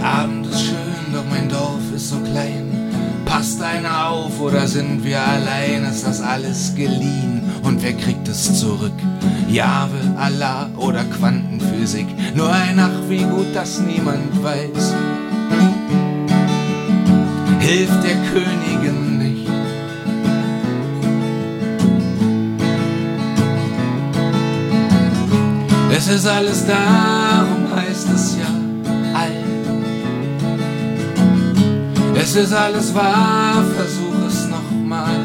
Abend ist schön, doch mein Dorf ist so klein. Passt einer auf oder sind wir allein? Ist das alles geliehen und wer kriegt es zurück? Jahwe, Allah oder Quantenphysik? Nur ein Ach, wie gut, dass niemand weiß. Hilft der Königin nicht. Es ist alles darum, heißt es ja all. Es ist alles wahr, versuch es nochmal.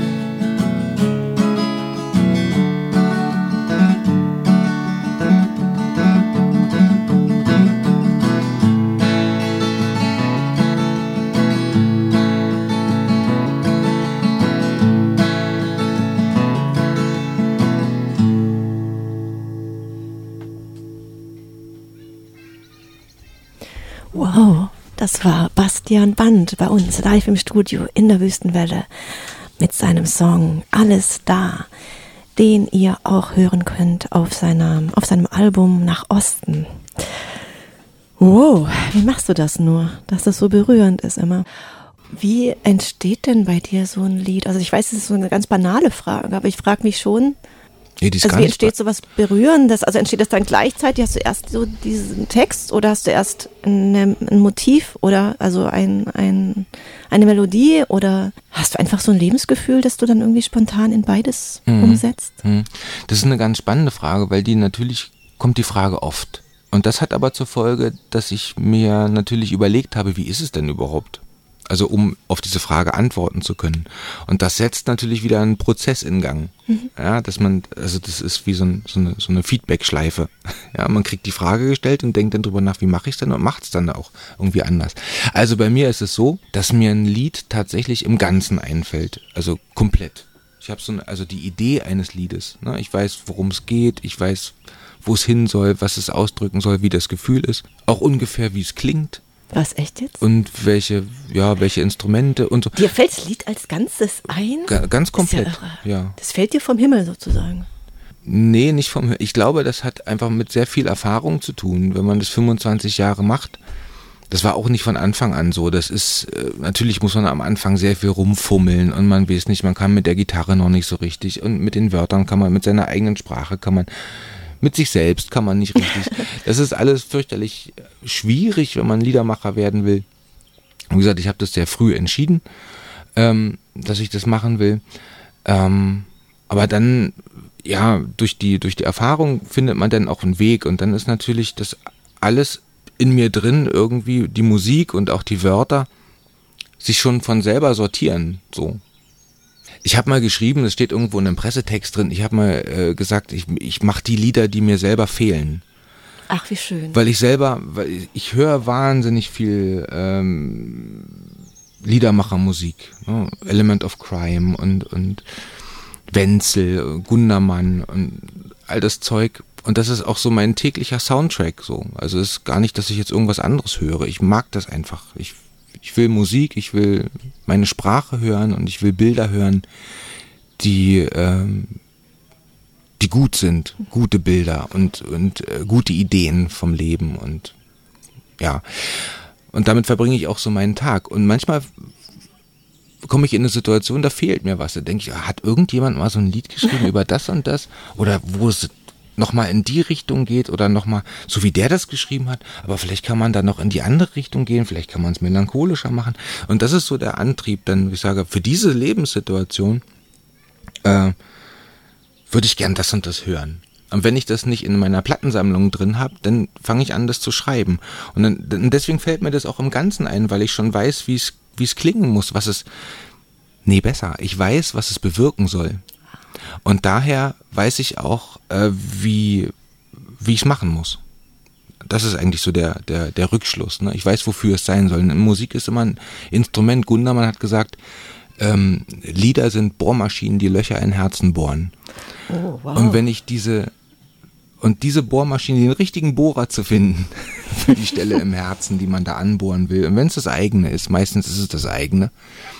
Wow, das war Bastian Band bei uns live im Studio in der Wüstenwelle mit seinem Song Alles da, den ihr auch hören könnt auf seinem Album Nach Osten. Wow, wie machst du das nur, dass das so berührend ist immer? Wie entsteht denn bei dir so ein Lied? Also ich weiß, es ist so eine ganz banale Frage, aber ich frage mich schon, also wie entsteht so was Berührendes? Also entsteht das dann gleichzeitig? Hast du erst so diesen Text oder hast du erst ein Motiv oder also eine Melodie oder hast du einfach so ein Lebensgefühl, das du dann irgendwie spontan in beides umsetzt? Das ist eine ganz spannende Frage, weil natürlich kommt die Frage oft. Und das hat aber zur Folge, dass ich mir natürlich überlegt habe, wie ist es denn überhaupt? Also um auf diese Frage antworten zu können. Und das setzt natürlich wieder einen Prozess in Gang. Ja, das ist wie so eine Feedback-Schleife. Ja, man kriegt die Frage gestellt und denkt dann drüber nach, wie mache ich es denn und macht es dann auch irgendwie anders. Also bei mir ist es so, dass mir ein Lied tatsächlich im Ganzen einfällt. Also komplett. Ich habe also die Idee eines Liedes. Ne? Ich weiß, worum es geht. Ich weiß, wo es hin soll, was es ausdrücken soll, wie das Gefühl ist. Auch ungefähr, wie es klingt. Was, echt jetzt? Und welche Instrumente und so. Dir fällt das Lied als Ganzes ein? Ganz komplett, ja. Das fällt dir vom Himmel sozusagen? Nee, nicht vom Himmel. Ich glaube, das hat einfach mit sehr viel Erfahrung zu tun, wenn man das 25 Jahre macht. Das war auch nicht von Anfang an so. Das ist, natürlich muss man am Anfang sehr viel rumfummeln und man weiß nicht, man kann mit der Gitarre noch nicht so richtig und mit den Wörtern kann man, mit seiner eigenen Sprache kann man, mit sich selbst kann man nicht richtig. Das ist alles fürchterlich schwierig, wenn man Liedermacher werden will. Wie gesagt, ich habe das sehr früh entschieden, dass ich das machen will. Aber dann, ja, durch die Erfahrung findet man dann auch einen Weg und dann ist natürlich das alles in mir drin, irgendwie die Musik und auch die Wörter sich schon von selber sortieren, so. Ich habe mal geschrieben, das steht irgendwo in einem Pressetext drin, ich habe mal gesagt, ich mache die Lieder, die mir selber fehlen. Ach, wie schön. Weil ich höre wahnsinnig viel Liedermachermusik, ne? Element of Crime und Wenzel, Gundermann und all das Zeug. Und das ist auch so mein täglicher Soundtrack so. Also es ist gar nicht, dass ich jetzt irgendwas anderes höre. Ich mag das einfach. Ich will Musik, ich will meine Sprache hören und ich will Bilder hören, die gut sind, gute Bilder und gute Ideen vom Leben und ja. Und damit verbringe ich auch so meinen Tag. Und manchmal komme ich in eine Situation, da fehlt mir was. Da denke ich, hat irgendjemand mal so ein Lied geschrieben über das und das? Oder wo es nochmal in die Richtung geht oder nochmal, so wie der das geschrieben hat, aber vielleicht kann man dann noch in die andere Richtung gehen, vielleicht kann man es melancholischer machen. Und das ist so der Antrieb, dann, ich sage, für diese Lebenssituation würde ich gern das und das hören. Und wenn ich das nicht in meiner Plattensammlung drin habe, dann fange ich an, das zu schreiben. Und deswegen fällt mir das auch im Ganzen ein, weil ich schon weiß, wie es klingen muss, ich weiß, was es bewirken soll. Und daher weiß ich auch, wie ich es machen muss. Das ist eigentlich so der Rückschluss. Ne? Ich weiß, wofür es sein soll. Musik ist immer ein Instrument. Gundermann hat gesagt, Lieder sind Bohrmaschinen, die Löcher in Herzen bohren. Oh, wow. Und wenn ich diese Bohrmaschine, den richtigen Bohrer zu finden, für die Stelle im Herzen, die man da anbohren will, und wenn es das eigene ist, meistens ist es das eigene,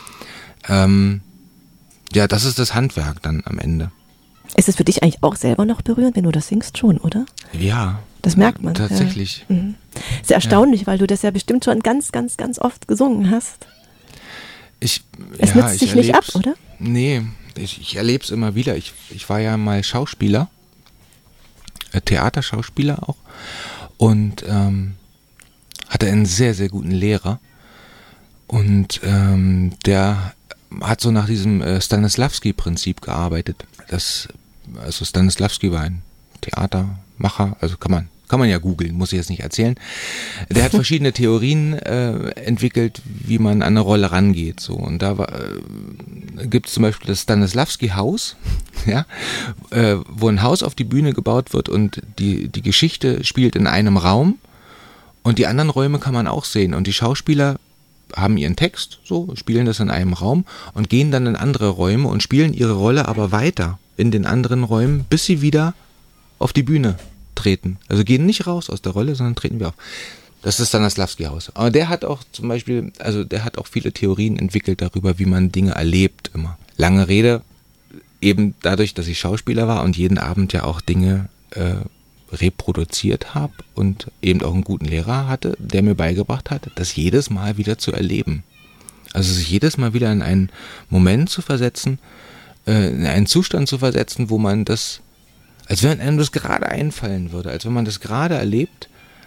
ja, das ist das Handwerk dann am Ende. Ist es für dich eigentlich auch selber noch berührend, wenn du das singst schon, oder? Ja, Das merkt man. Tatsächlich. Ja. Sehr erstaunlich, weil du das ja bestimmt schon ganz, ganz, ganz oft gesungen hast. Es nützt sich nicht ab, oder? Nee, ich erlebe es immer wieder. Ich war ja mal Schauspieler, Theaterschauspieler auch, und hatte einen sehr, sehr guten Lehrer. Und der hat so nach diesem Stanislavski-Prinzip gearbeitet. Also Stanislavski war ein Theatermacher, also kann man ja googeln, muss ich jetzt nicht erzählen. Der hat verschiedene Theorien entwickelt, wie man an eine Rolle rangeht. So. Und da gibt es zum Beispiel das Stanislavski-Haus, ja, wo ein Haus auf die Bühne gebaut wird und die Geschichte spielt in einem Raum und die anderen Räume kann man auch sehen. Und die Schauspieler haben ihren Text, so, spielen das in einem Raum und gehen dann in andere Räume und spielen ihre Rolle aber weiter in den anderen Räumen, bis sie wieder auf die Bühne treten. Also gehen nicht raus aus der Rolle, sondern treten wir auf. Das ist dann das Stanislavski-Haus. Aber der hat auch zum Beispiel, also der hat auch viele Theorien entwickelt darüber, wie man Dinge erlebt immer. Lange Rede, eben dadurch, dass ich Schauspieler war und jeden Abend ja auch Dinge reproduziert habe und eben auch einen guten Lehrer hatte, der mir beigebracht hat, das jedes Mal wieder zu erleben. Also sich jedes Mal wieder in einen Moment zu versetzen, in einen Zustand zu versetzen, wo man das, als wenn einem das gerade einfallen würde, als wenn man das gerade erlebt,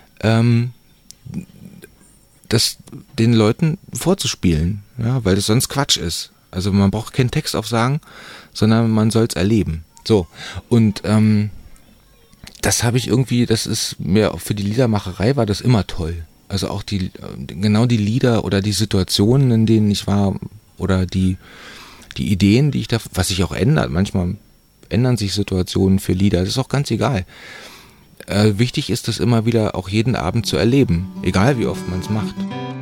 das den Leuten vorzuspielen, ja, weil das sonst Quatsch ist. Also man braucht keinen Text aufsagen, sondern man soll es erleben. So, und das habe ich irgendwie, das ist mir auch für die Liedermacherei war das immer toll. Also auch genau die Lieder oder die Situationen, in denen ich war oder die Ideen, die ich da, was sich auch ändert. Manchmal ändern sich Situationen für Lieder, das ist auch ganz egal. Wichtig ist es immer wieder auch jeden Abend zu erleben, egal wie oft man es macht.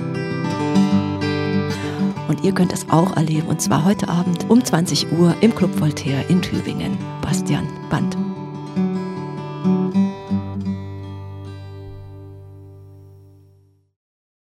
Und ihr könnt es auch erleben, und zwar heute Abend um 20 Uhr im Club Voltaire in Tübingen. Bastian Band.